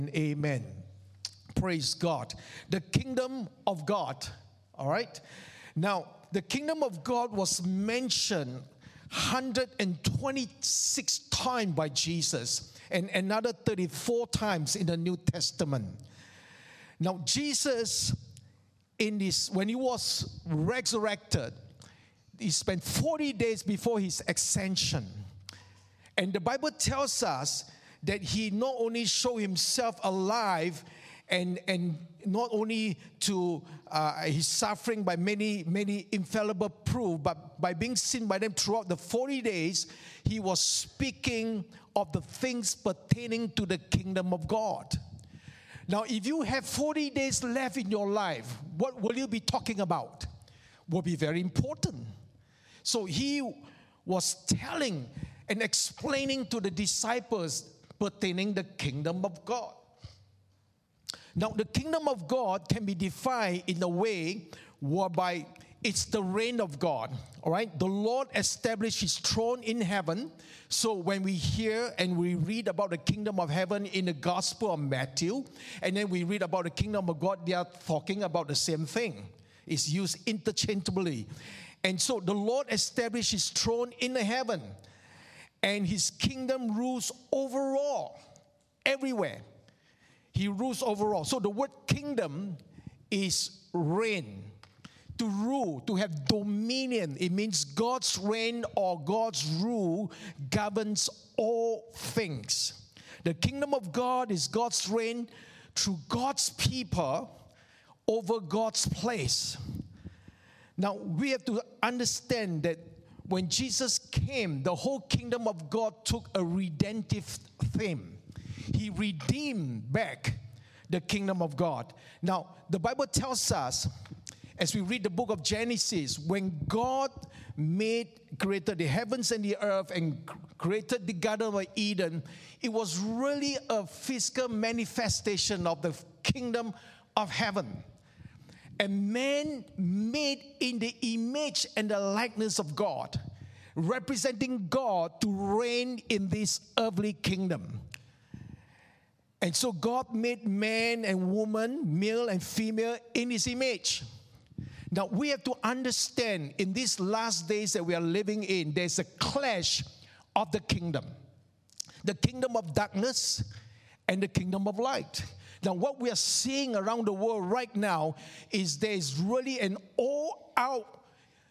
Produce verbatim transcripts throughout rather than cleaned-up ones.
Amen. Praise God. The kingdom of God. All right. Now, the kingdom of God was mentioned one hundred twenty-six times by Jesus and another thirty-four times in the New Testament. Now, Jesus, in this, when he was resurrected, he spent forty days before his ascension. And the Bible tells us that he not only showed himself alive and, and not only to uh, his suffering by many, many infallible proof, but by being seen by them throughout the forty days, he was speaking of the things pertaining to the kingdom of God. Now, if you have forty days left in your life, what will you be talking about? Will be very important. So he was telling and explaining to the disciples pertaining the kingdom of God. Now, the kingdom of God can be defined in a way whereby it's the reign of God, all right? The Lord established his throne in heaven. So when we hear and we read about the kingdom of heaven in the Gospel of Matthew, and then we read about the kingdom of God, they are talking about the same thing. It's used interchangeably. And so the Lord established his throne in the heaven, and his kingdom rules overall, everywhere. He rules overall. So the word kingdom is reign, to rule, to have dominion. It means God's reign or God's rule governs all things. The kingdom of God is God's reign through God's people over God's place. Now, we have to understand that when Jesus came, the whole kingdom of God took a redemptive theme. He redeemed back the kingdom of God. Now, the Bible tells us, as we read the book of Genesis, when God made, created the heavens and the earth and created the Garden of Eden, it was really a physical manifestation of the kingdom of heaven. And man made in the image and the likeness of God, representing God to reign in this earthly kingdom. And so God made man and woman, male and female, in his image. Now we have to understand in these last days that we are living in, there's a clash of the kingdom. The kingdom of darkness and the kingdom of light. Now, what we are seeing around the world right now is there is really an all-out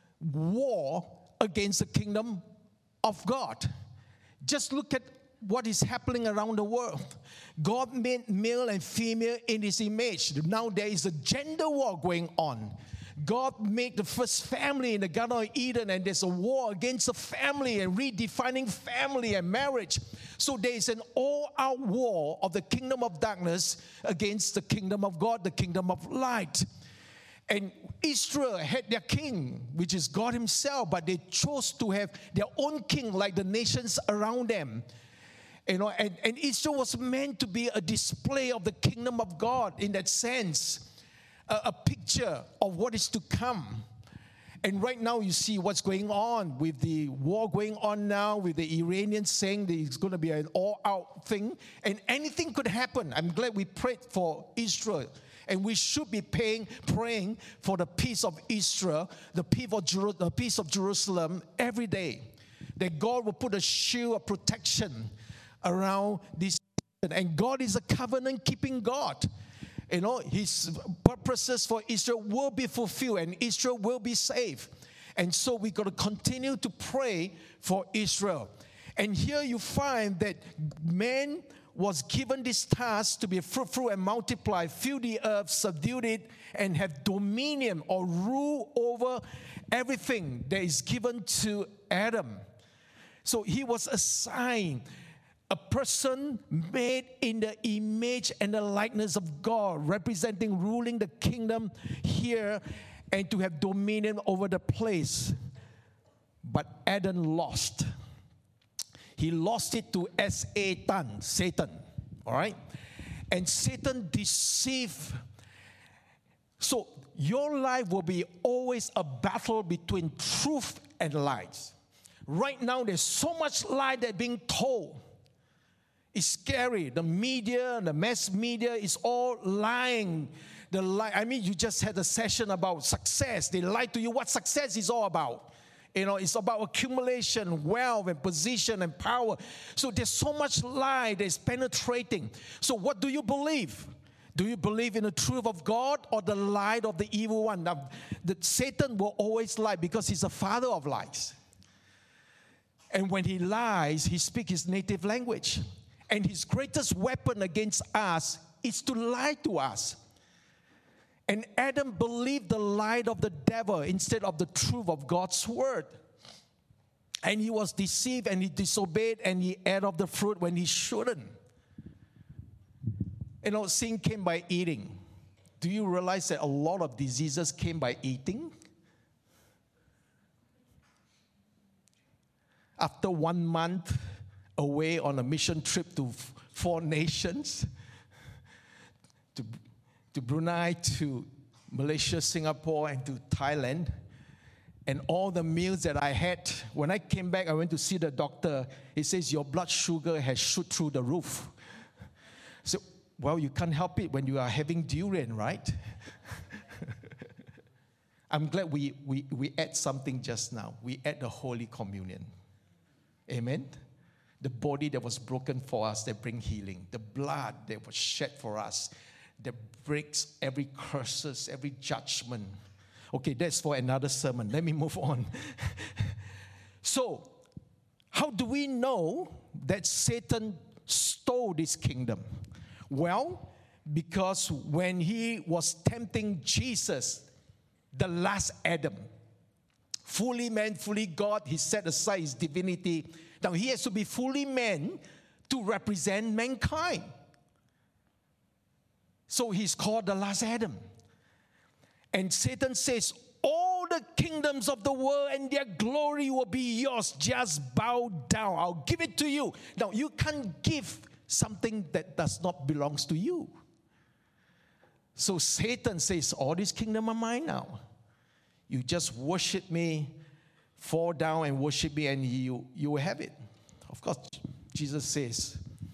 war against the kingdom of God. Just look at what is happening around the world. God made male and female in his image. Now there is a gender war going on. God made the first family in the Garden of Eden, and there's a war against the family and redefining family and marriage. So there is an all-out war of the kingdom of darkness against the kingdom of God, the kingdom of light. And Israel had their king, which is God himself, but they chose to have their own king like the nations around them. You know, and, and Israel was meant to be a display of the kingdom of God in that sense. A picture of what is to come. And right now you see what's going on with the war going on now, with the Iranians saying that it's going to be an all-out thing, and anything could happen. I'm glad we prayed for Israel, and we should be paying, praying for the peace of Israel, the peace of, Jeru- the peace of Jerusalem every day, that God will put a shield of protection around this, and God is a covenant-keeping God. You know, his purposes for Israel will be fulfilled and Israel will be saved. And so we got to continue to pray for Israel. And here you find that man was given this task to be fruitful and multiply, fill the earth, subdue it, and have dominion or rule over everything that is given to Adam. So he was assigned a person made in the image and the likeness of God, representing, ruling the kingdom here and to have dominion over the place. But Adam lost. He lost it to Satan, Satan, all right? And Satan deceived. So your life will be always a battle between truth and lies. Right now, there's so much lie that's being told. It's scary. The media, the mass media is all lying. The lie, I mean, you just had a session about success. They lie to you what success is all about. You know, it's about accumulation, wealth, and position, and power. So there's so much lie that's penetrating. So what do you believe? Do you believe in the truth of God or the lie of the evil one? Now, the, Satan will always lie because he's the father of lies. And when he lies, he speaks his native language. And his greatest weapon against us is to lie to us. And Adam believed the lie of the devil instead of the truth of God's word. And he was deceived and he disobeyed and he ate of the fruit when he shouldn't. You know, sin came by eating. Do you realize that a lot of diseases came by eating? After one month away on a mission trip to four nations, to, to Brunei, to Malaysia, Singapore, and to Thailand, and all the meals that I had, when I came back, I went to see the doctor. He says, your blood sugar has shoot through the roof. So, well, you can't help it when you are having durian, right? I'm glad we, we, we ate something just now. We ate the Holy Communion. Amen? The body that was broken for us, that brings healing. The blood that was shed for us, that breaks every curses, every judgment. Okay, that's for another sermon. Let me move on. So, how do we know that Satan stole this kingdom? Well, because when he was tempting Jesus, the last Adam, fully man, fully God, he set aside his divinity. Now he has to be fully man to represent mankind. So he's called the last Adam. And Satan says, all the kingdoms of the world and their glory will be yours. Just bow down. I'll give it to you. Now you can't give something that does not belong to you. So Satan says, all this kingdom are mine now. You just worship me, fall down and worship me, and you, you will have it. Of course, Jesus says,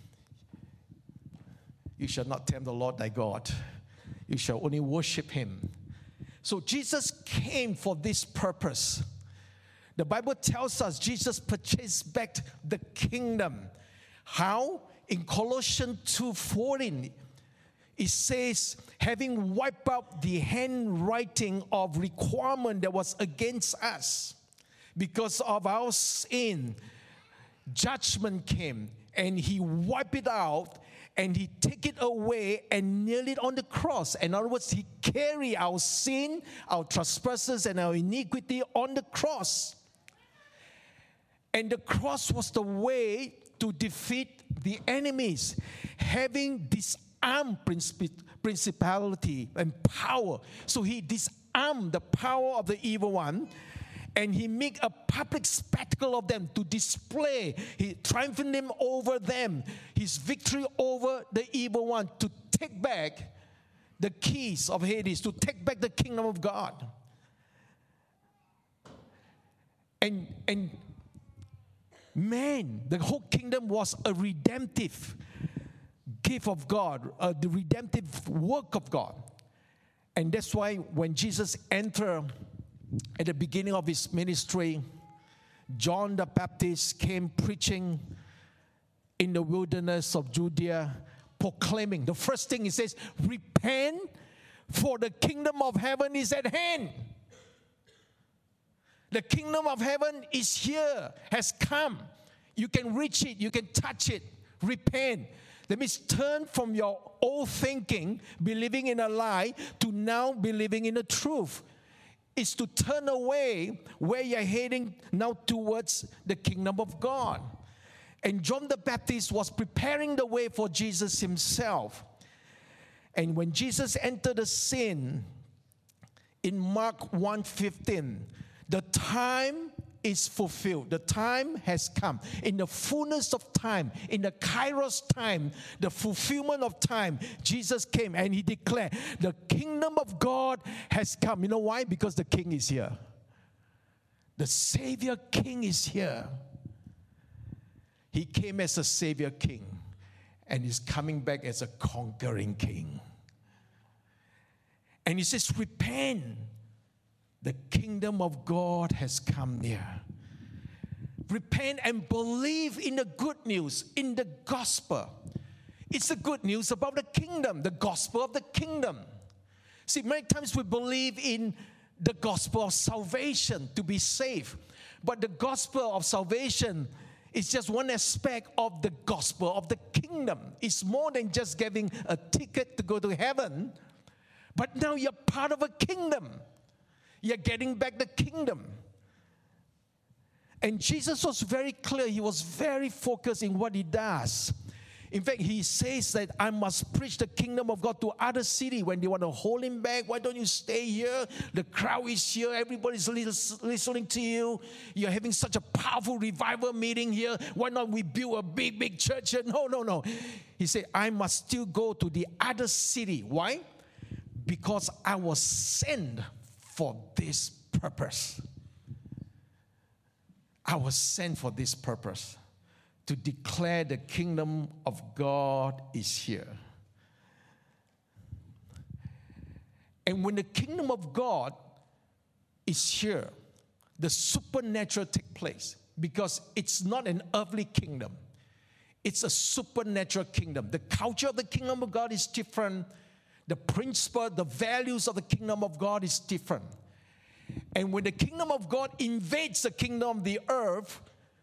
you shall not tempt the Lord thy God. You shall only worship him. So Jesus came for this purpose. The Bible tells us Jesus purchased back the kingdom. How? In Colossians two fourteen, it says, having wiped out the handwriting of requirement that was against us, because of our sin, judgment came, and he wiped it out, and he took it away and nailed it on the cross. In other words, he carried our sin, our trespasses, and our iniquity on the cross. And the cross was the way to defeat the enemies, having disarmed principality and power. So he disarmed the power of the evil one, and he made a public spectacle of them to display, he triumphing them over them, his victory over the evil one, to take back the keys of Hades, to take back the kingdom of God. And, and man, the whole kingdom was a redemptive gift of God, uh, the redemptive work of God. And that's why when Jesus entered at the beginning of his ministry, John the Baptist came preaching in the wilderness of Judea, proclaiming. The first thing he says, repent, for the kingdom of heaven is at hand. The kingdom of heaven is here, has come. You can reach it, you can touch it. Repent. That means turn from your old thinking, believing in a lie, to now believing in the truth. It's to turn away where you're heading now towards the kingdom of God. And John the Baptist was preparing the way for Jesus himself. And when Jesus entered the scene in Mark one fifteen, the time is fulfilled. The time has come. In the fullness of time, in the kairos time, the fulfillment of time, Jesus came and he declared, the kingdom of God has come. You know why? Because the king is here. The Savior King is here. He came as a Savior King. and he's coming back as a conquering king. And he says, repent. The kingdom of God has come near. Repent and believe in the good news, in the gospel. It's the good news about the kingdom, the gospel of the kingdom. See, many times we believe in the gospel of salvation to be saved. But the gospel of salvation is just one aspect of the gospel of the kingdom. It's more than just getting a ticket to go to heaven. But now you're part of a kingdom. You're getting back the kingdom. And Jesus was very clear. He was very focused in what he does. In fact, he says that I must preach the kingdom of God to other cities. When they want to hold him back, why don't you stay here? The crowd is here. Everybody's listening to you. You're having such a powerful revival meeting here. Why not we build a big, big church here? No, no, no. He said, I must still go to the other city. Why? Because I was sent for this purpose. I was sent for this purpose, to declare the kingdom of God is here. And when the kingdom of God is here, the supernatural takes place, because it's not an earthly kingdom. It's a supernatural kingdom. The culture of the kingdom of God is different. The principle, the values of the kingdom of God is different. And when the kingdom of God invades the kingdom of the earth,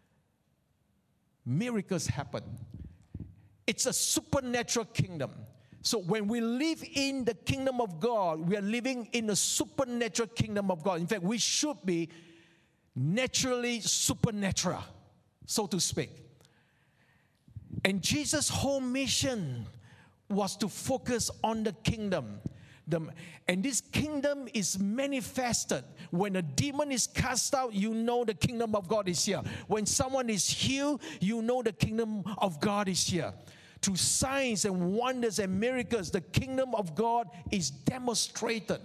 miracles happen. It's a supernatural kingdom. So when we live in the kingdom of God, we are living in a supernatural kingdom of God. In fact, we should be naturally supernatural, so to speak. And Jesus' whole mission was to focus on the kingdom. The, and this kingdom is manifested. When a demon is cast out, you know the kingdom of God is here. When someone is healed, you know the kingdom of God is here. Through signs and wonders and miracles, the kingdom of God is demonstrated.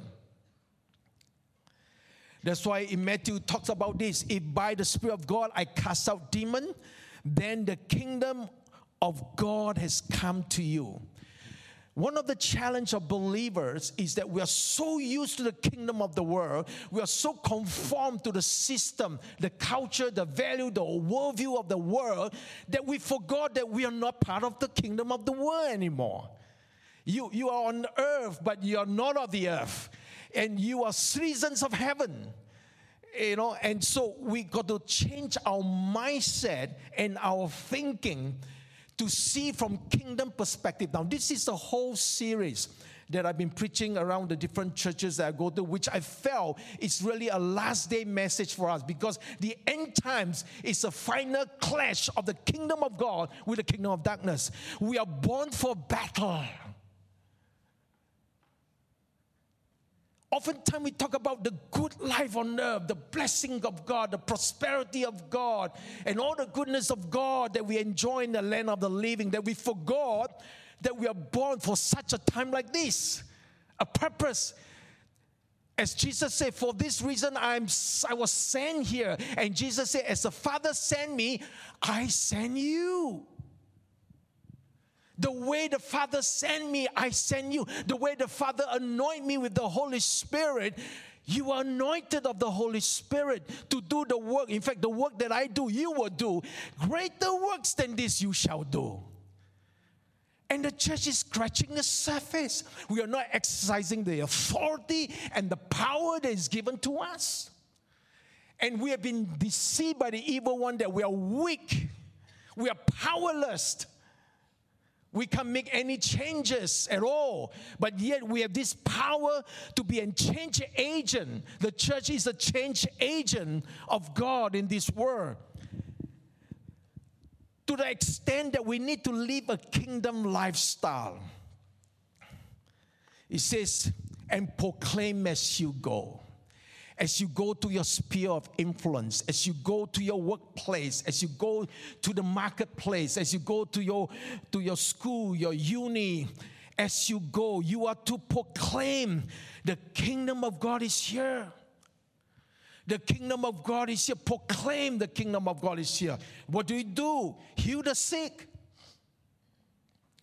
That's why in Matthew it talks about this. If by the Spirit of God I cast out demon, then the kingdom of God has come to you. One of the challenges of believers is that we are so used to the kingdom of the world, we are so conformed to the system, the culture, the value, the worldview of the world, that we forgot that we are not part of the kingdom of the world anymore. You, you are on earth, but you are not of the earth. And you are citizens of heaven. You know, and so we got to change our mindset and our thinking to see from kingdom perspective. Now, this is a whole series that I've been preaching around the different churches that I go to, which I felt is really a last day message for us, because the end times is a final clash of the kingdom of God with the kingdom of darkness. We are born for battle. Oftentimes we talk about the good life on earth, the blessing of God, the prosperity of God, and all the goodness of God that we enjoy in the land of the living, that we forgot that we are born for such a time like this, a purpose. As Jesus said, for this reason I'm, I was sent here. And Jesus said, as the Father sent me, I send you. The way the Father sent me, I send you. The way the Father anointed me with the Holy Spirit, you are anointed of the Holy Spirit to do the work. In fact, the work that I do, you will do. Greater works than this you shall do. And the church is scratching the surface. We are not exercising the authority and the power that is given to us. And we have been deceived by the evil one that we are weak. We are powerless. We can't make any changes at all, but yet we have this power to be a change agent. The church is a change agent of God in this world. To the extent that we need to live a kingdom lifestyle. It says, and proclaim as you go. As you go to your sphere of influence, as you go to your workplace, as you go to the marketplace, as you go to your, to your school, your uni, as you go, you are to proclaim the kingdom of God is here. The kingdom of God is here. Proclaim the kingdom of God is here. What do you do? Heal the sick.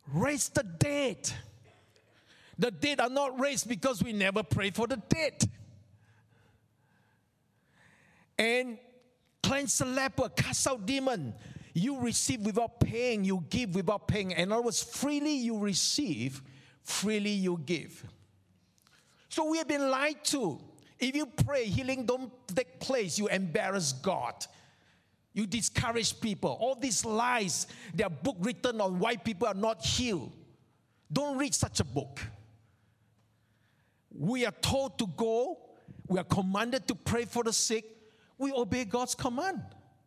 raise the dead. The dead are not raised because we never pray for the dead. And cleanse the leper, cast out demon. You receive without paying, you give without paying. In other words, freely you receive, freely you give. So we have been lied to. If you pray, healing don't take place, you embarrass God. You discourage people. All these lies, there are books written on why people are not healed. Don't read such a book. We are told to go. We are commanded to pray for the sick. We obey God's command.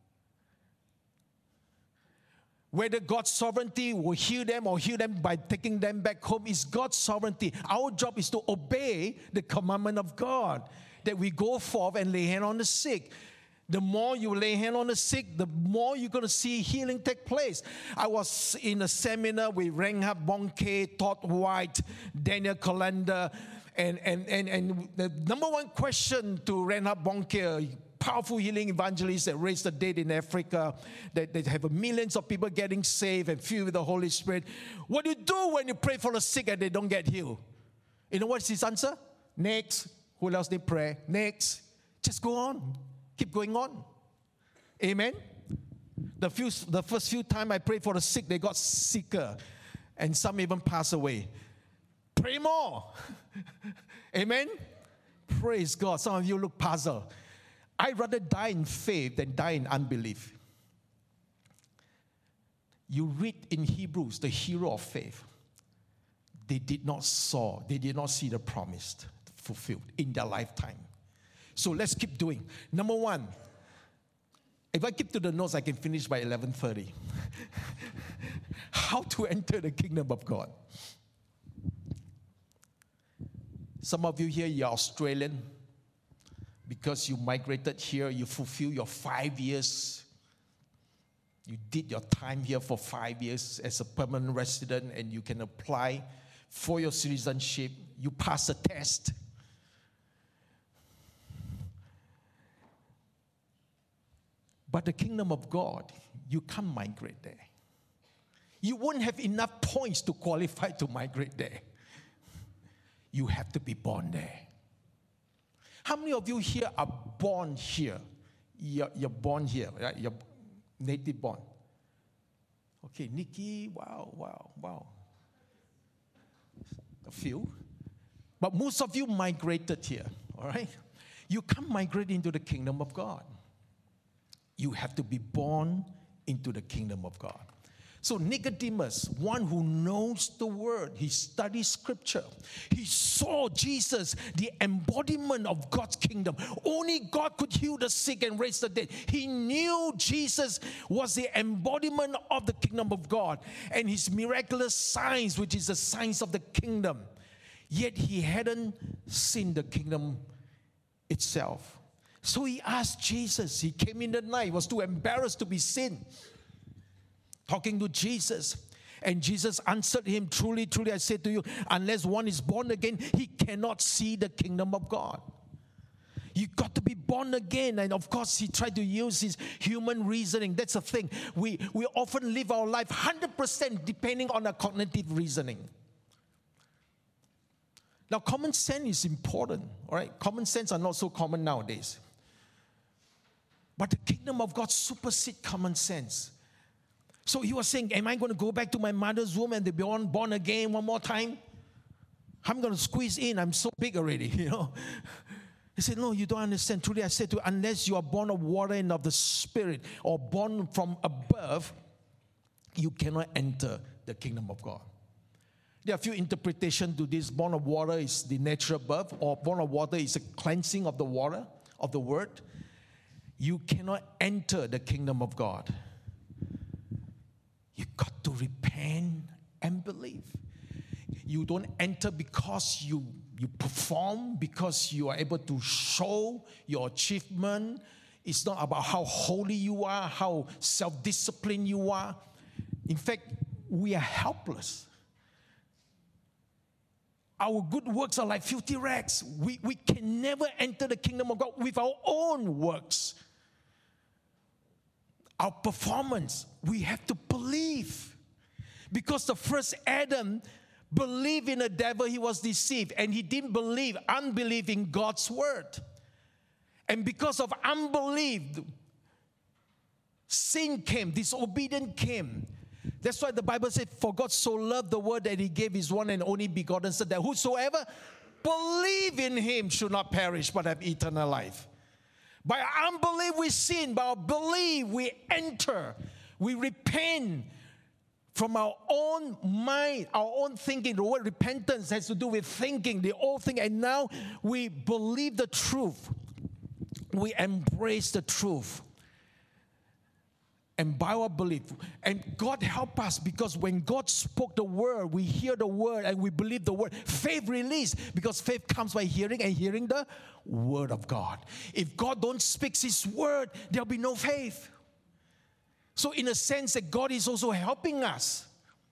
Whether God's sovereignty will heal them or heal them by taking them back home is God's sovereignty. Our job is to obey the commandment of God, that we go forth and lay hand on the sick. The more you lay hand on the sick, the more you're going to see healing take place. I was in a seminar with Reinhard Bonnke, Todd White, Daniel Colander, and, and, and, and the number one question to Reinhard Bonnke, powerful healing evangelist that raised the dead in Africa, that, that have millions of people getting saved and filled with the Holy Spirit. What do you do when you pray for the sick and they don't get healed? You know what's his answer? Next. Who else need prayer? Next. Just go on. Keep going on. Amen? The, few, the first few times I prayed for the sick, they got sicker. And some even passed away. Pray more. Amen? Praise God. Some of you look puzzled. I'd rather die in faith than die in unbelief. You read in Hebrews, the hero of faith. They did not saw, they did not see the promise fulfilled in their lifetime. So let's keep doing. Number one, if I keep to the notes, I can finish by eleven thirty. How to enter the kingdom of God. Some of you here, you're Australian. Because you migrated here, you fulfill your five years. You did your time here for five years as a permanent resident, and you can apply for your citizenship. You pass a test. But the kingdom of God, you can't migrate there. You won't have enough points to qualify to migrate there. You have to be born there. How many of you here are born here? You're, you're born here, right? You're native born. Okay, Nikki, wow, wow, wow. A few. But most of you migrated here, all right? You can't migrate into the kingdom of God. You have to be born into the kingdom of God. So Nicodemus, one who knows the word, he studies scripture. He saw Jesus, the embodiment of God's kingdom. Only God could heal the sick and raise the dead. He knew Jesus was the embodiment of the kingdom of God and his miraculous signs, which is the signs of the kingdom. Yet he hadn't seen the kingdom itself. So he asked Jesus. He came in the night. He was too embarrassed to be seen. Talking to Jesus. And Jesus answered him, truly, truly, I say to you, unless one is born again, he cannot see the kingdom of God. You got to be born again. And of course, he tried to use his human reasoning. That's the thing. We, we often live our life one hundred percent depending on our cognitive reasoning. Now, common sense is important. All right? Common sense are not so common nowadays. But the kingdom of God supersedes common sense. So he was saying, am I going to go back to my mother's womb and be born, born again one more time? I'm going to squeeze in. I'm so big already, you know. He said, no, you don't understand. Truly, I said to you, unless you are born of water and of the Spirit or born from above, you cannot enter the kingdom of God. There are a few interpretations to this. Born of water is the natural birth, or born of water is a cleansing of the water, of the word. You cannot enter the kingdom of God. You got to repent and believe. You don't enter because you, you perform, because you are able to show your achievement. It's not about how holy you are, how self-disciplined you are. In fact, we are helpless. Our good works are like filthy rags. We, we can never enter the kingdom of God with our own works. Our performance, we have to believe. Because the first Adam believed in the devil, he was deceived. And he didn't believe, unbelief in God's word. And because of unbelief, sin came, disobedience came. That's why the Bible said, for God so loved the world that he gave his one and only begotten Son, that whosoever believe in him should not perish but have eternal life. By our unbelief we sin, by our belief we enter, we repent from our own mind, our own thinking. The word repentance has to do with thinking, the old thing, and now we believe the truth. We embrace the truth. And by our belief, and God help us, because when God spoke the word, we hear the word and we believe the word. Faith released, because faith comes by hearing, and hearing the word of God. If God don't speak his word, there'll be no faith. So in a sense that God is also helping us.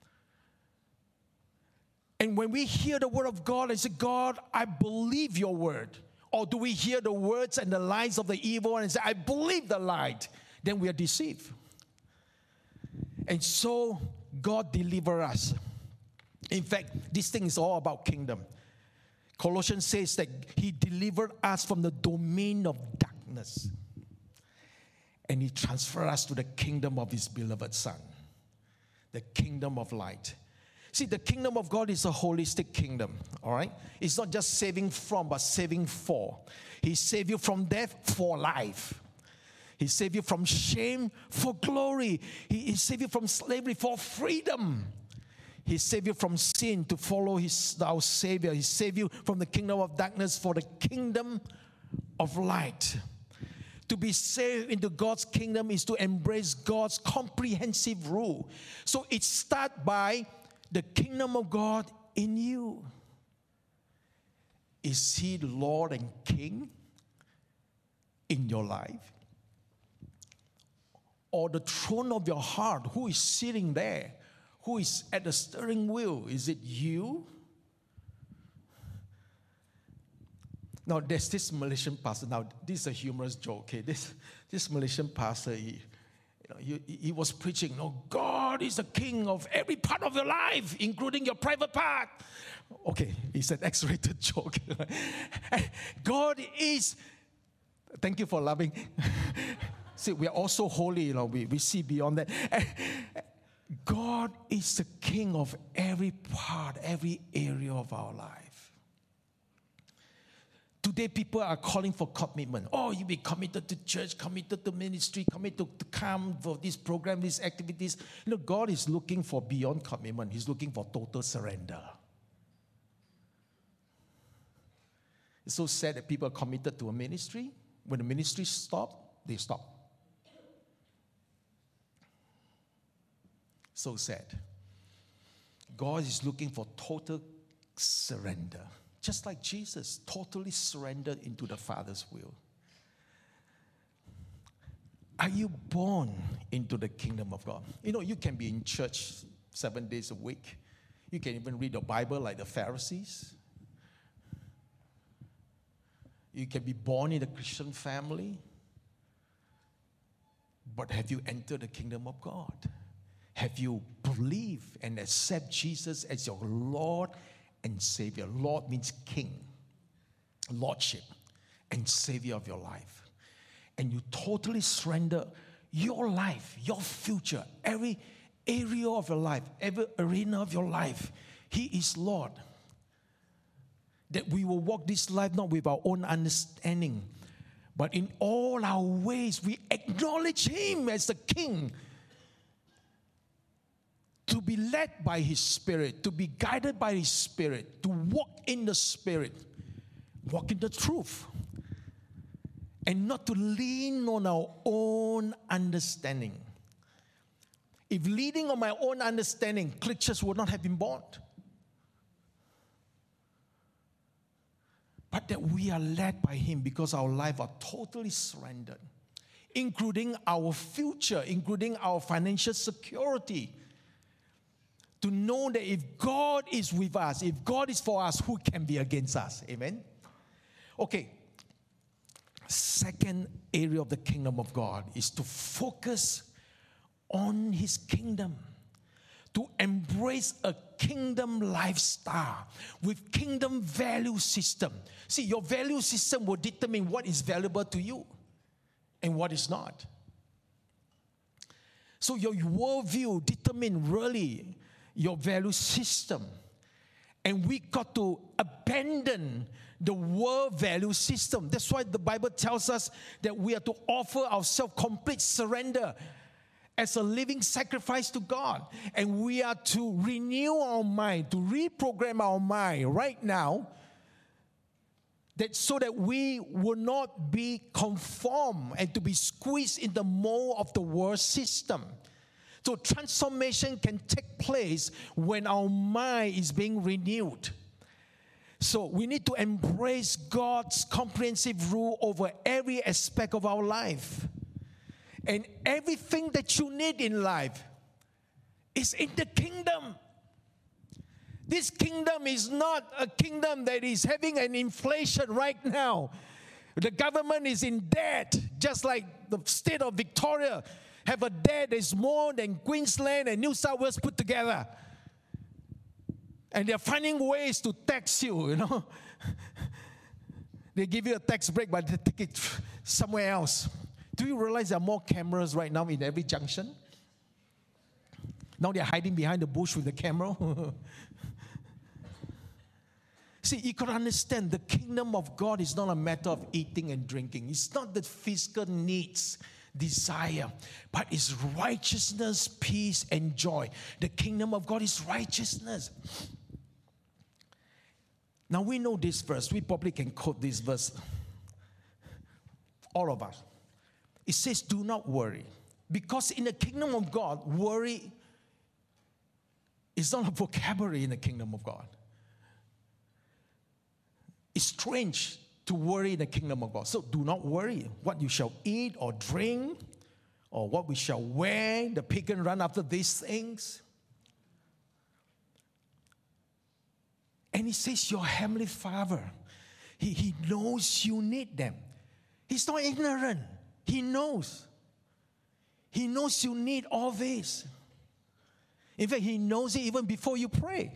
And when we hear the word of God and say, God, I believe your word. Or do we hear the words and the lies of the evil one and say, I believe the light? Then we are deceived. And so God deliver us. In fact, this thing is all about kingdom. Colossians says that he delivered us from the domain of darkness. And he transferred us to the kingdom of his beloved Son. The kingdom of light. See, the kingdom of God is a holistic kingdom, all right? It's not just saving from, but saving for. He saved you from death for life. He saved you from shame for glory. He, he saved you from slavery for freedom. He saved you from sin to follow his, our Savior. He saved you from the kingdom of darkness for the kingdom of light. To be saved into God's kingdom is to embrace God's comprehensive rule. So it starts by the kingdom of God in you. Is he Lord and King in your life? Or the throne of your heart, who is sitting there? Who is at the steering wheel? Is it you? Now, there's this Malaysian pastor. Now, this is a humorous joke, okay? This, this Malaysian pastor, he, you know, he, he was preaching, no, God is the king of every part of your life, including your private part. Okay, it's an X-rated joke. God is, thank you for laughing. See, we are also holy, you know, we, we see beyond that. God is the king of every part, every area of our life. Today, people are calling for commitment. Oh, you be committed to church, committed to ministry, committed to come for this program, these activities. You know, God is looking for beyond commitment. He's looking for total surrender. It's so sad that people are committed to a ministry. When the ministry stops, they stop. So sad. God is looking for total surrender. Just like Jesus, totally surrendered into the Father's will. Are you born into the kingdom of God? You know, you can be in church seven days a week. You can even read the Bible like the Pharisees. You can be born in a Christian family. But have you entered the kingdom of God? Have you believed and accept Jesus as your Lord and Savior? Lord means King, Lordship, and Savior of your life. And you totally surrender your life, your future, every area of your life, every arena of your life. He is Lord. That we will walk this life not with our own understanding, but in all our ways we acknowledge Him as the King. To be led by His Spirit, to be guided by His Spirit, to walk in the Spirit, walk in the truth, and not to lean on our own understanding. If leaning on my own understanding, churches would not have been born. But that we are led by Him because our life are totally surrendered, including our future, including our financial security. To know that if God is with us, if God is for us, who can be against us? Amen? Okay. Second area of the kingdom of God is to focus on His kingdom. to embrace a kingdom lifestyle with kingdom value system. See, your value system will determine what is valuable to you and what is not. So your worldview determines really your value system. And we got to abandon the world value system. That's why the Bible tells us that we are to offer ourselves complete surrender as a living sacrifice to God. And we are to renew our mind, to reprogram our mind right now, that so that we will not be conformed and to be squeezed in the mold of the world system. So transformation can take place when our mind is being renewed. So we need to embrace God's comprehensive rule over every aspect of our life. And everything that you need in life is in the kingdom. This kingdom is not a kingdom that is having an inflation right now. The government is in debt, just like the state of Victoria have a debt that is more than Queensland and New South Wales put together. And they're finding ways to tax you, you know. They give you a tax break, but they take it somewhere else. Do you realize there are more cameras right now in every junction? Now they're hiding behind the bush with the camera. See, you can understand the kingdom of God is not a matter of eating and drinking. It's not the physical needs, desire, but it's righteousness, peace, and joy. The kingdom of God is righteousness. Now we know this verse. We probably can quote this verse. All of us. It says, do not worry. Because in the kingdom of God, worry is not a vocabulary in the kingdom of God. It's strange to worry in the kingdom of God. So do not worry what you shall eat or drink or what we shall wear. The pagan run after these things. And he says, your heavenly Father, he, he knows you need them. He's not ignorant. He knows. He knows you need all this. In fact, he knows it even before you pray.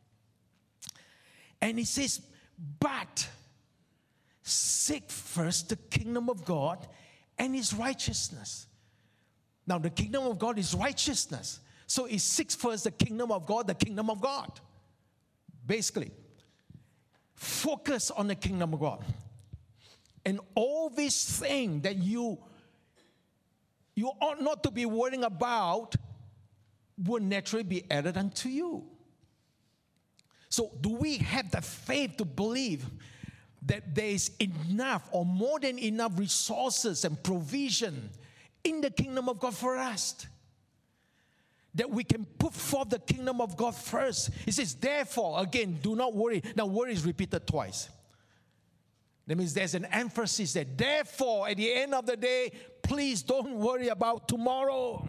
And he says, but seek first the kingdom of God and his righteousness. Now, the kingdom of God is righteousness. So it seeks first the kingdom of God, the kingdom of God. Basically, focus on the kingdom of God. And all these things that you, you ought not to be worrying about will naturally be added unto you. So do we have the faith to believe that there is enough or more than enough resources and provision in the kingdom of God for us? That we can put forth the kingdom of God first. He says, therefore, again, do not worry. Now, worry is repeated twice. That means there's an emphasis that, therefore, at the end of the day, please don't worry about tomorrow.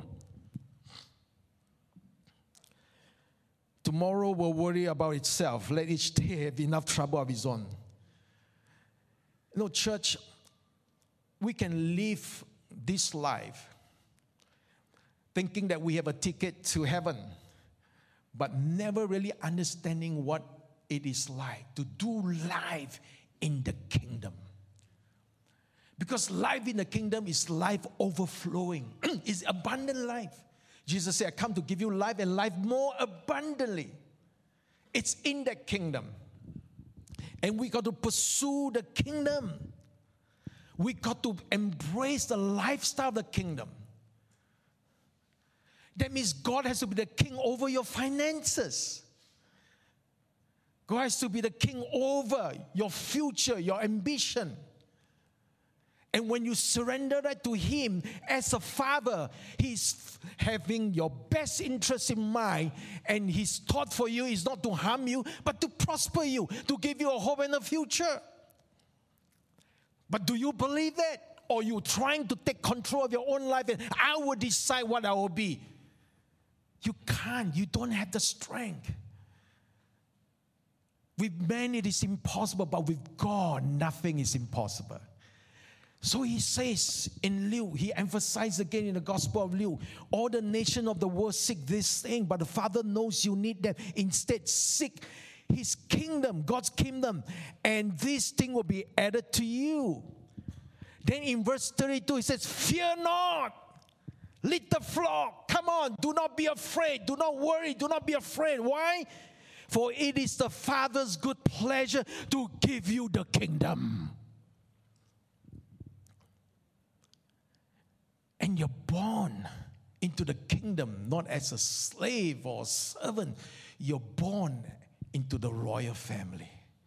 Tomorrow will worry about itself. Let each day have enough trouble of its own. You know, church, we can live this life thinking that we have a ticket to heaven, but never really understanding what it is like to do life in the kingdom. Because life in the kingdom is life overflowing. It's abundant life. Jesus said, I come to give you life and life more abundantly. It's in the kingdom. And we got to pursue the kingdom. We got to embrace the lifestyle of the kingdom. That means God has to be the king over your finances. God has to be the king over your future, your ambition. And when you surrender that to him as a father, he's having your best interest in mind, and his thought for you is not to harm you, but to prosper you, to give you a hope and a future. But do you believe that? Or are you trying to take control of your own life and I will decide what I will be? You can't. You don't have the strength. With men it is impossible, but with God nothing is impossible. So he says in Luke, he emphasized again in the Gospel of Luke, all the nation of the world seek this thing, but the Father knows you need them. Instead, seek his kingdom, God's kingdom, and this thing will be added to you. Then in verse thirty-two, he says, fear not, lead the flock. Come on, do not be afraid, do not worry, do not be afraid. Why? For it is the Father's good pleasure to give you the kingdom. And you're born into the kingdom, not as a slave or a servant. You're born into the royal family.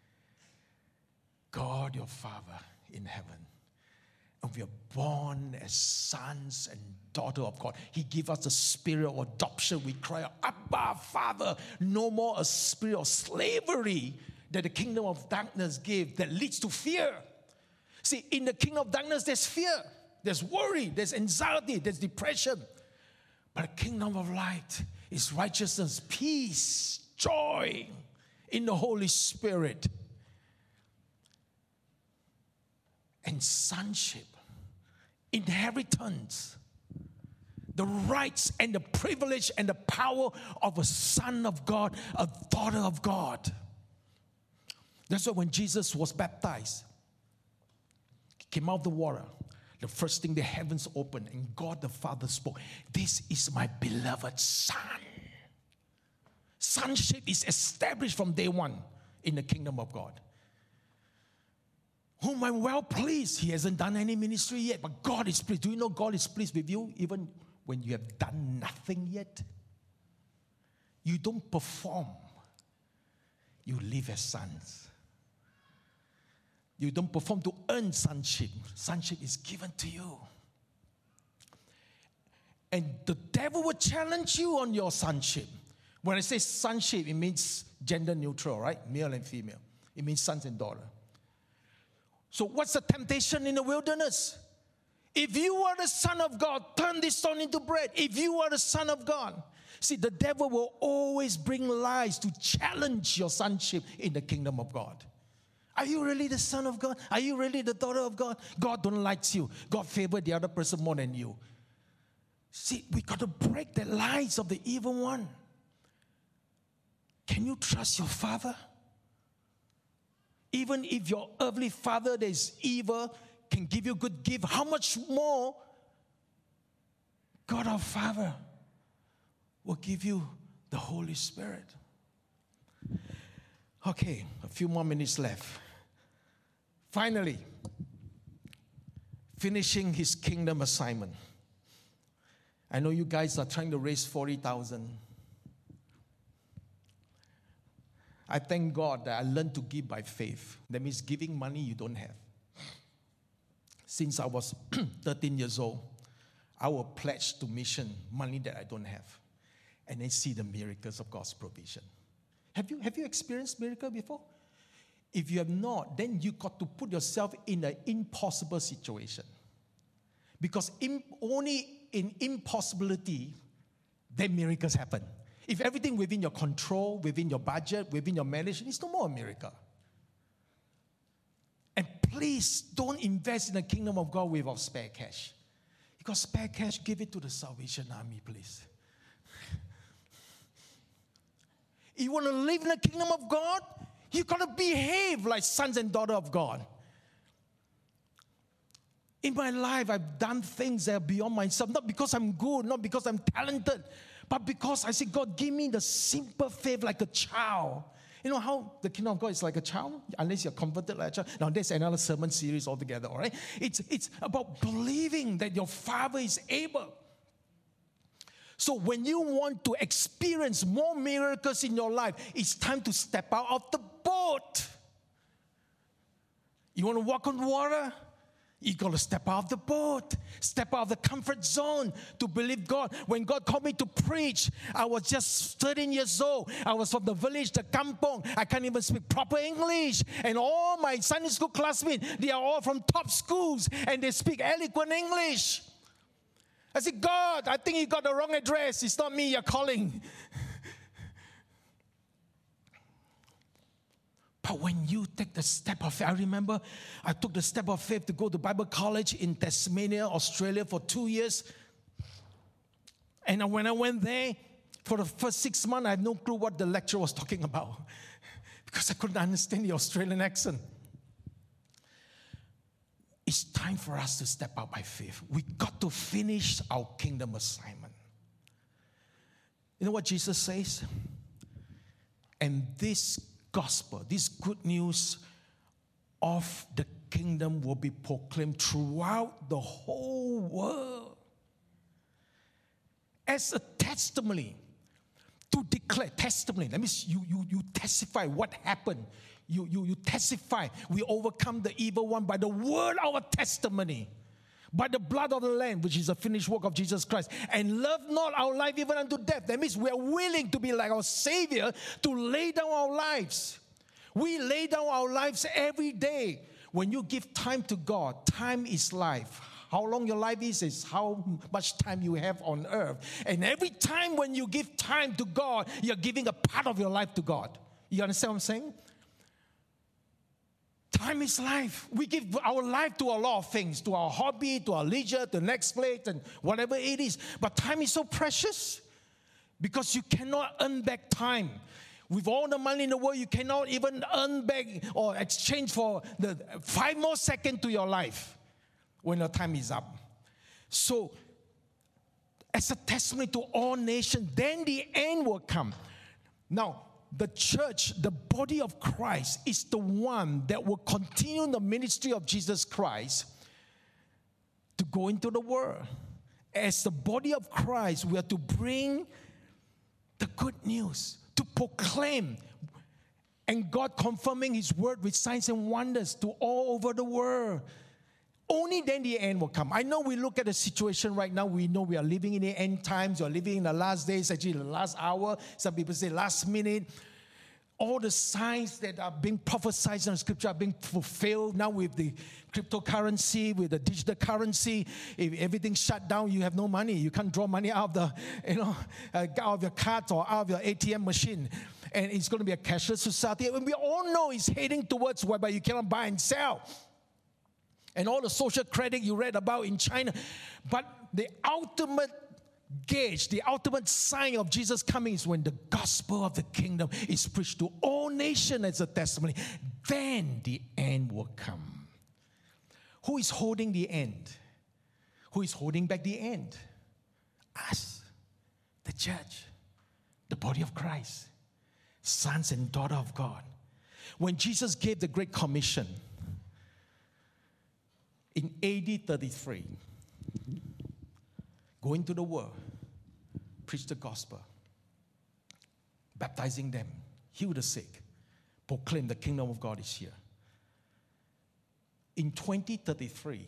God, your Father in heaven. And we are born as sons and daughters of God. He gives us the spirit of adoption. We cry out, Abba, Father. No more a spirit of slavery that the kingdom of darkness gave that leads to fear. See, in the kingdom of darkness, there's fear. There's worry, there's anxiety, there's depression. But the kingdom of light is righteousness, peace, joy in the Holy Spirit. And sonship, inheritance, the rights and the privilege and the power of a son of God, a daughter of God. That's why when Jesus was baptized, he came out of the water. The first thing, the heavens opened and God the Father spoke. This is my beloved Son. Sonship is established from day one in the kingdom of God. Whom I'm well pleased. He hasn't done any ministry yet, but God is pleased. Do you know God is pleased with you even when you have done nothing yet? You don't perform. You live as sons. You don't perform to earn sonship. Sonship is given to you. And the devil will challenge you on your sonship. When I say sonship, it means gender neutral, right? Male and female. It means sons and daughters. So what's the temptation in the wilderness? If you are the Son of God, turn this stone into bread. If you are the Son of God. See, the devil will always bring lies to challenge your sonship in the kingdom of God. Are you really the Son of God? Are you really the daughter of God? God don't like you. God favors the other person more than you. See, we got to break the lies of the evil one. Can you trust your father? Even if your earthly father that is evil can give you good gift, how much more God our Father will give you the Holy Spirit? Okay, a few more minutes left. Finally, finishing his kingdom assignment. I know you guys are trying to raise forty thousand. I thank God that I learned to give by faith. That means giving money you don't have. Since I was thirteen years old, I will pledge to mission money that I don't have. And then see the miracles of God's provision. Have you, have you experienced miracle before? If you have not, then you got to put yourself in an impossible situation. Because in, only in impossibility, then miracles happen. If everything within your control, within your budget, within your management, it's no more a miracle. And please don't invest in the kingdom of God without spare cash. You got spare cash, give it to the Salvation Army, please. You want to live in the kingdom of God? You got to behave like sons and daughters of God. In my life, I've done things that are beyond myself. Not because I'm good, not because I'm talented, but because I say, God, give me the simple faith like a child. You know how the kingdom of God is like a child? Unless you're converted like a child. Now, there's another sermon series altogether, all right? It's, it's about believing that your Father is able. So when you want to experience more miracles in your life, it's time to step out of the boat. You want to walk on water? You got to step out of the boat, step out of the comfort zone to believe God. When God called me to preach, I was just thirteen years old. I was from the village, the kampong. I can't even speak proper English. And all my Sunday school classmates, they are all from top schools and they speak eloquent English. I said, God, I think you got the wrong address. It's not me you're calling. But when you take the step of faith, I remember I took the step of faith to go to Bible college in Tasmania, Australia for two years. And when I went there, for the first six months, I had no clue what the lecturer was talking about because I couldn't understand the Australian accent. It's time for us to step out by faith. We got to finish our kingdom assignment. You know what Jesus says? And this gospel, this good news of the kingdom will be proclaimed throughout the whole world as a testimony to declare testimony. That means you, you, you testify what happened. You, you, you testify. We overcome the evil one by the word of our testimony, by the blood of the Lamb, which is the finished work of Jesus Christ, and love not our life even unto death. That means we are willing to be like our Savior, to lay down our lives. We lay down our lives every day. When you give time to God, time is life. How long your life is, is how much time you have on earth. And every time when you give time to God, you're giving a part of your life to God. You understand what I'm saying? Time is life. We give our life to a lot of things, to our hobby, to our leisure, to Netflix, and whatever it is. But time is so precious because you cannot earn back time. With all the money in the world, you cannot even earn back or exchange for the five more seconds to your life when your time is up. So, as a testimony to all nations, then the end will come. Now, the church, the body of Christ, is the one that will continue the ministry of Jesus Christ to go into the world. As the body of Christ, we are to bring the good news, to proclaim, and God confirming His word with signs and wonders to all over the world. Only then the end will come. I know we look at the situation right now. We know we are living in the end times. We are living in the last days, actually the last hour. Some people say last minute. All the signs that are being prophesied in the scripture are being fulfilled now with the cryptocurrency, with the digital currency. If everything's shut down, you have no money. You can't draw money out of the, you know, uh, out of your card or out of your A T M machine. And it's going to be a cashless society. And we all know it's heading towards whereby you cannot buy and sell. And all the social credit you read about in China. But the ultimate gauge, the ultimate sign of Jesus coming is when the gospel of the kingdom is preached to all nations as a testimony. Then the end will come. Who is holding the end? Who is holding back the end? Us, the church, the body of Christ, sons and daughters of God. When Jesus gave the Great Commission, in A D thirty-three, go into the world, preach the gospel, baptizing them, heal the sick, proclaim the kingdom of God is here. In twenty thirty-three,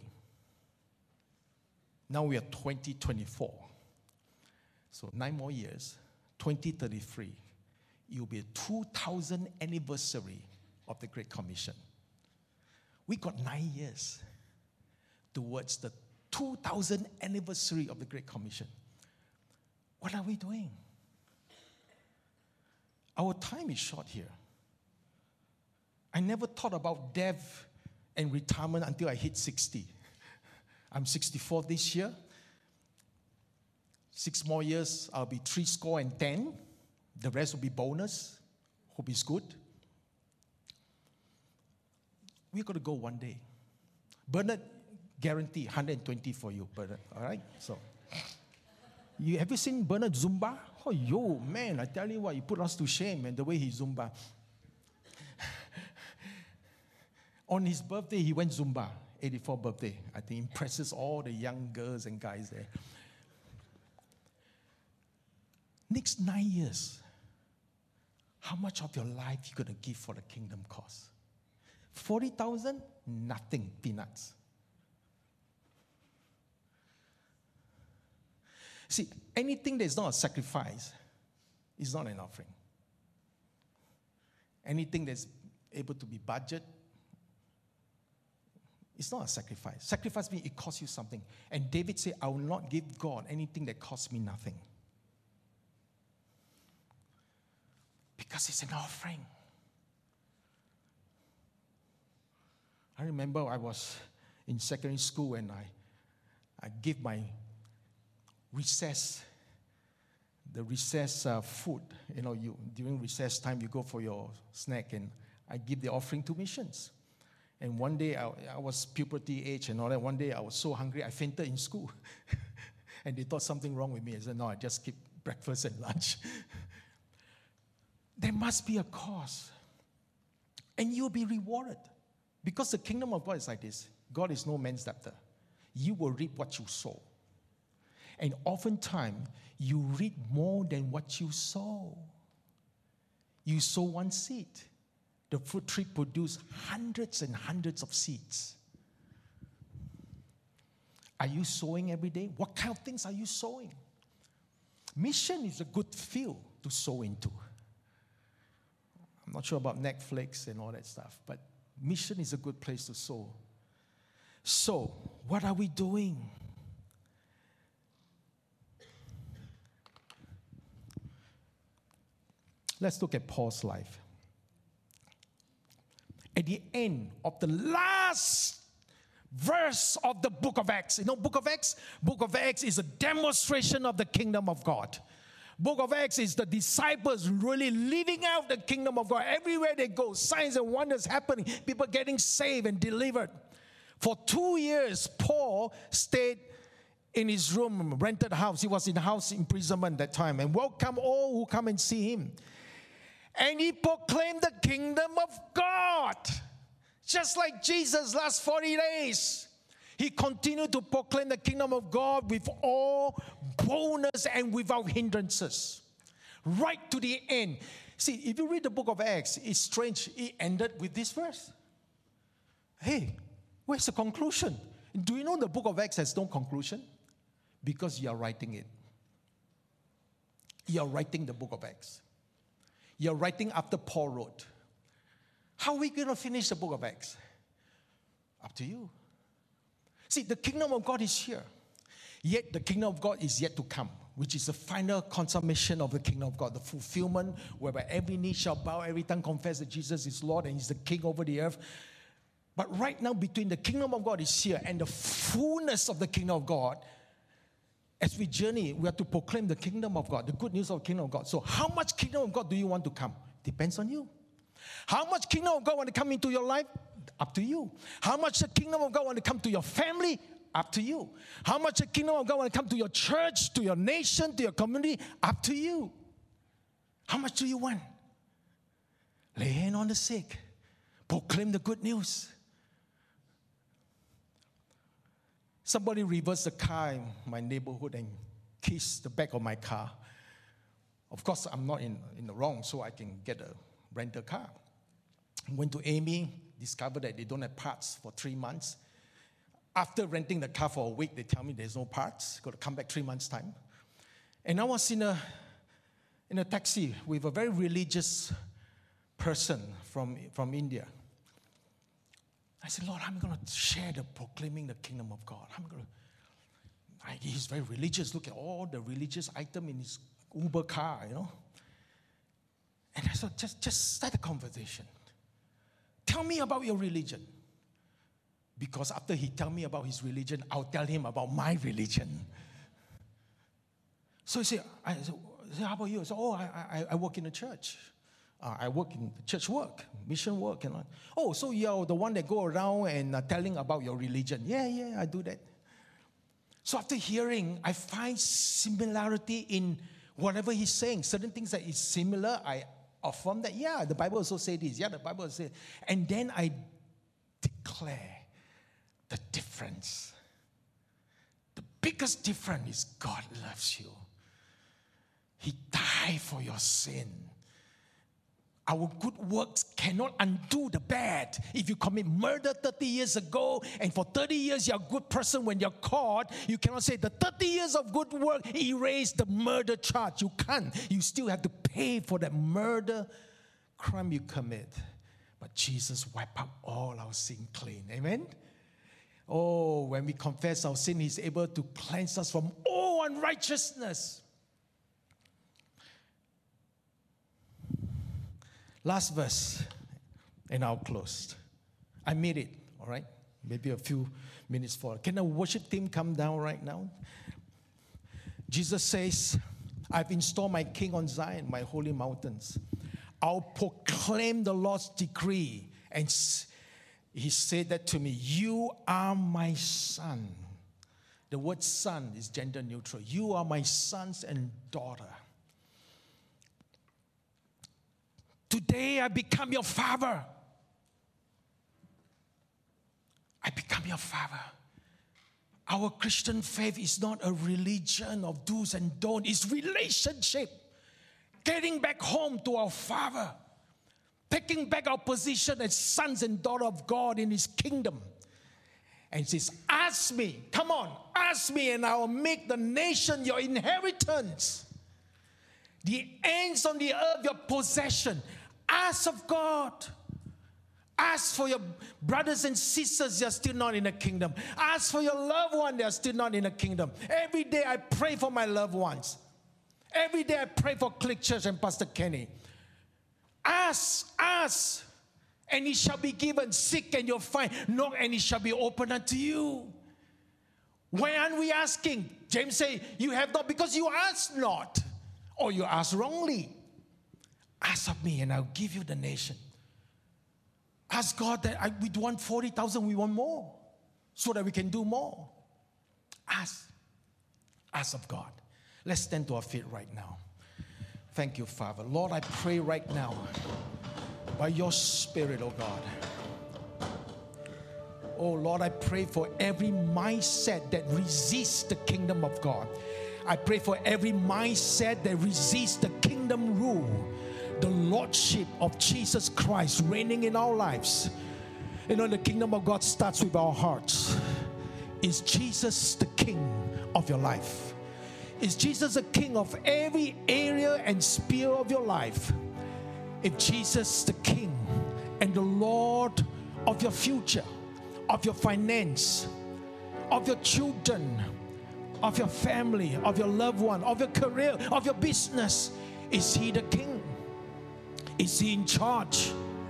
now we are twenty twenty-four, so nine more years, twenty thirty-three, it will be a two thousand anniversary of the Great Commission. We got nine years towards the two thousand anniversary of the Great Commission. What are we doing? Our time is short here. I never thought about death and retirement until I hit sixty. I'm sixty-four this year. Six more years, I'll be three score and ten. The rest will be bonus. Hope it's good. We're going to go one day. Bernard, guarantee one hundred twenty for you, Bernard. All right? So, you have you seen Bernard Zumba? Oh, yo, man, I tell you what, you put us to shame, man, the way he Zumba. On his birthday, he went Zumba, eighty-fourth birthday. I think impresses all the young girls and guys there. Next nine years, how much of your life you going to give for the kingdom cause? forty thousand? Nothing, peanuts. See, anything that is not a sacrifice is not an offering. Anything that's able to be budget, it's not a sacrifice. Sacrifice means it costs you something. And David said, I will not give God anything that costs me nothing. Because it's an offering. remember I was in secondary school and I, I gave my recess, the recess uh, food. You know, you during recess time, you go for your snack, and I give the offering to missions. And one day, I, I was puberty age and all that. One day, I was so hungry, I fainted in school. And they thought something wrong with me. I said, no, I just keep breakfast and lunch. There must be a cause. And you'll be rewarded. Because the kingdom of God is like this. God is no man's debtor. You will reap what you sow. And oftentimes, you reap more than what you sow. You sow one seed. The fruit tree produces hundreds and hundreds of seeds. Are you sowing every day? What kind of things are you sowing? Mission is a good field to sow into. I'm not sure about Netflix and all that stuff, but mission is a good place to sow. So, what are we doing? Let's look at Paul's life. At the end of the last verse of the book of Acts. You know, book of Acts? Book of Acts is a demonstration of the kingdom of God. Book of Acts is the disciples really living out the kingdom of God. Everywhere they go, signs and wonders happening. People getting saved and delivered. For two years, Paul stayed in his room, rented house. He was in house imprisonment that time. And welcome all who come and see him. And he proclaimed the kingdom of God. Just like Jesus last forty days. He continued to proclaim the kingdom of God with all boldness and without hindrances. Right to the end. See, if you read the book of Acts, it's strange. It ended with this verse. Hey, where's the conclusion? Do you know the book of Acts has no conclusion? Because you are writing it. You are writing the book of Acts. You are writing after Paul wrote. How are we going to finish the book of Acts? Up to you. See, the kingdom of God is here. Yet the kingdom of God is yet to come, which is the final consummation of the kingdom of God, the fulfillment whereby every knee shall bow, every tongue confess that Jesus is Lord and He's the King over the earth. But right now, between the kingdom of God is here and the fullness of the kingdom of God, as we journey, we have to proclaim the kingdom of God, the good news of the kingdom of God. So how much kingdom of God do you want to come? Depends on you. How much kingdom of God want to come into your life? Up to you. How much the kingdom of God want to come to your family? Up to you. How much the kingdom of God want to come to your church, to your nation, to your community? Up to you. How much do you want? Lay hand on the sick. Proclaim the good news. Somebody reversed the car in my neighborhood and kissed the back of my car. Of course, I'm not in, in the wrong, so I can get a rental car. Went to Amy, discovered that they don't have parts for three months. After renting the car for a week, they tell me there's no parts. Got to come back three months' time. And I was in a, in a taxi with a very religious person from, from India. I said, Lord, I'm going to share the proclaiming the kingdom of God. I'm going to. I, he's very religious. Look at all the religious item in his Uber car, you know. And I said, just, just start a conversation. Tell me about your religion. Because after he tell me about his religion, I'll tell him about my religion. So he said, I said, how about you? I said, oh, I, I, I work in a church. Uh, I work in church work, mission work. And all. Oh, so you're the one that go around and uh, telling about your religion. Yeah, yeah, I do that. So after hearing, I find similarity in whatever he's saying. Certain things that is similar, I affirm that, yeah, the Bible also says this. Yeah, the Bible also says. And then I declare the difference. The biggest difference is God loves you. He died for your sin. Our good works cannot undo the bad. If you commit murder thirty years ago and for thirty years you're a good person, when you're caught, you cannot say the thirty years of good work erase the murder charge. You can't. You still have to pay for that murder crime you commit. But Jesus wiped out all our sin clean. Amen? Oh, when we confess our sin, He's able to cleanse us from all unrighteousness. Last verse, and I'll close. I made it, all all right? Maybe a few minutes for. Can the worship team come down right now? Jesus says, I've installed my king on Zion, my holy mountains. I'll proclaim the Lord's decree. And he said that to me, you are my son. The word son is gender neutral. You are my sons and daughter. Today I become your father. I become your father. Our Christian faith is not a religion of do's and don'ts. It's relationship. Getting back home to our Father. Taking back our position as sons and daughters of God in His kingdom. And He says, ask me, come on, ask me and I will make the nation your inheritance. The ends on the earth your possession. Ask of God. Ask for your brothers and sisters, they are still not in the kingdom. Ask for your loved one, they are still not in the kingdom. Every day I pray for my loved ones. Every day I pray for Click Church and Pastor Kenny. Ask, ask, and it shall be given. Seek and you'll find. Knock and it shall be opened unto you. Why aren't we asking? James says, you have not because you ask not. Or you ask wrongly. Ask of me and I'll give you the nation. Ask God that I, we want forty thousand, we want more. So that we can do more. Ask. Ask of God. Let's stand to our feet right now. Thank you, Father. Lord, I pray right now, by your Spirit, oh God. Oh Lord, I pray for every mindset that resists the kingdom of God. I pray for every mindset that resists the kingdom rule, the lordship of Jesus Christ reigning in our lives. You know, the kingdom of God starts with our hearts. Is Jesus the king of your life? Is Jesus the king of every area and sphere of your life? If Jesus the king and the Lord of your future, of your finance, of your children, of your family, of your loved one, of your career, of your business, is he the king? Is he in charge?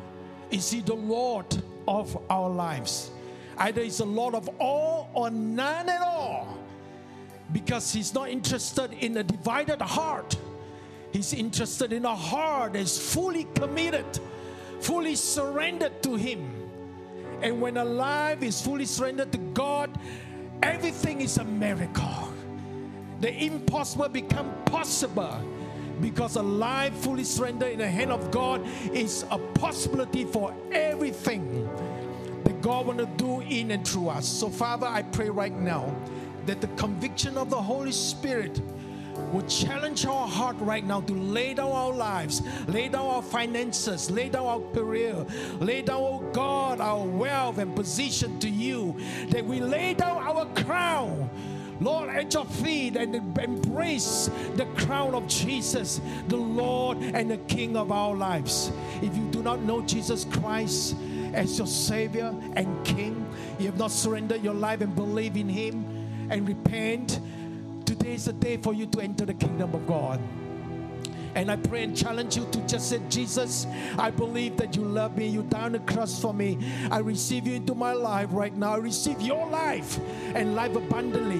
Is he the Lord of our lives? Either he's the Lord of all or none at all. Because he's not interested in a divided heart. He's interested in a heart that's fully committed, fully surrendered to him. And when a life is fully surrendered to God, everything is a miracle. The impossible becomes possible. Because a life fully surrendered in the hand of God is a possibility for everything that God wants to do in and through us. So Father, I pray right now that the conviction of the Holy Spirit will challenge our heart right now to lay down our lives, lay down our finances, lay down our career, lay down, oh God, our wealth and position to you, that we lay down our crown, Lord, at your feet, and embrace the crown of Jesus, the Lord and the King of our lives. If you do not know Jesus Christ as your Savior and King, you have not surrendered your life and believe in Him and repent, today is the day for you to enter the kingdom of God. And I pray and challenge you to just say, Jesus, I believe that you love me. You died on the cross for me. I receive you into my life right now. I receive your life and life abundantly.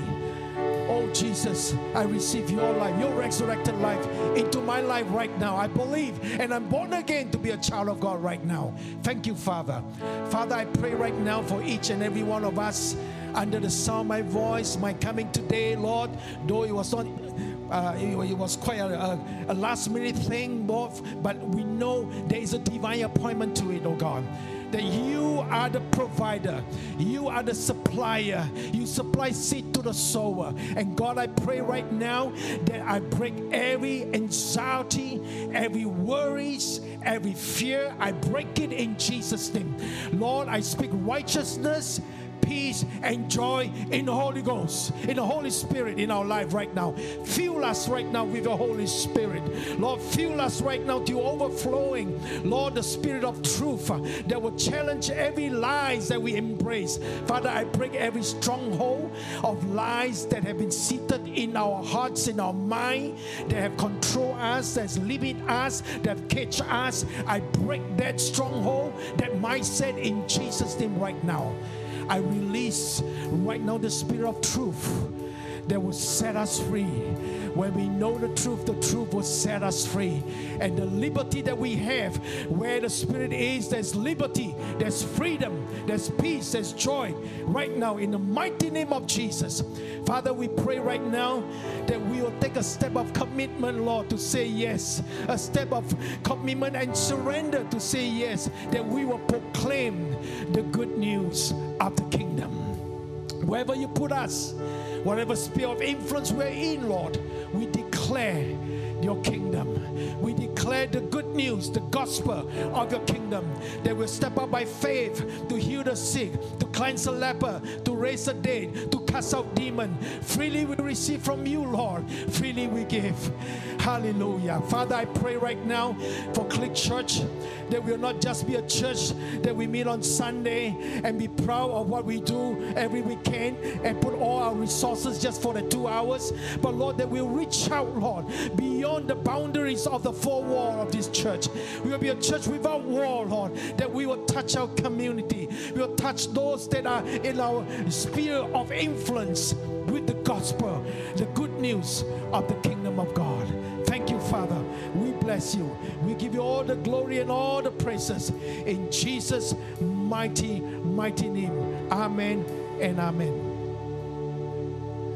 Oh, Jesus, I receive your life, your resurrected life into my life right now. I believe and I'm born again to be a child of God right now. Thank you, Father. Father, I pray right now for each and every one of us under the sound of my voice, my coming today, Lord, though it was not Uh, it, it was quite a, a, a last minute thing, Lord, but we know there is a divine appointment to it, oh God, that you are the provider, you are the supplier, you supply seed to the sower. And God, I pray right now that I break every anxiety, every worries, every fear. I break it in Jesus' name. Lord, I speak righteousness, peace, and joy in the Holy Ghost, in the Holy Spirit in our life right now. Fill us right now with the Holy Spirit. Lord, fill us right now to overflowing, Lord, the Spirit of truth uh, that will challenge every lies that we embrace. Father, I break every stronghold of lies that have been seated in our hearts, in our mind, that have controlled us, that's limit us, that have caged us. I break that stronghold, that mindset in Jesus' name right now. I release right now the Spirit of truth that will set us free. When we know the truth, the truth will set us free. And the liberty that we have, where the Spirit is, there's liberty, there's freedom, there's peace, there's joy. Right now, in the mighty name of Jesus, Father, we pray right now that we will take a step of commitment, Lord, to say yes. A step of commitment and surrender to say yes, that we will proclaim the good news of the kingdom. Wherever you put us, whatever sphere of influence we're in, Lord, we declare your kingdom. We declare the good news, the gospel of your kingdom, that will step up by faith to heal the sick, to cleanse the leper, to raise the dead, to cast out demons. Freely we receive from you, Lord. Freely we give. Hallelujah. Father, I pray right now for Click Church, that we will not just be a church that we meet on Sunday and be proud of what we do every weekend and put all our resources just for the two hours, but Lord, that we'll reach out, Lord, beyond the boundaries of the four walls of this church. We will be a church without wall, Lord, that we will touch our community. We will touch those that are in our sphere of influence with the gospel, the good news of the kingdom of God. Thank you, Father. We bless you. We give you all the glory and all the praises in Jesus' mighty, mighty name. Amen and amen.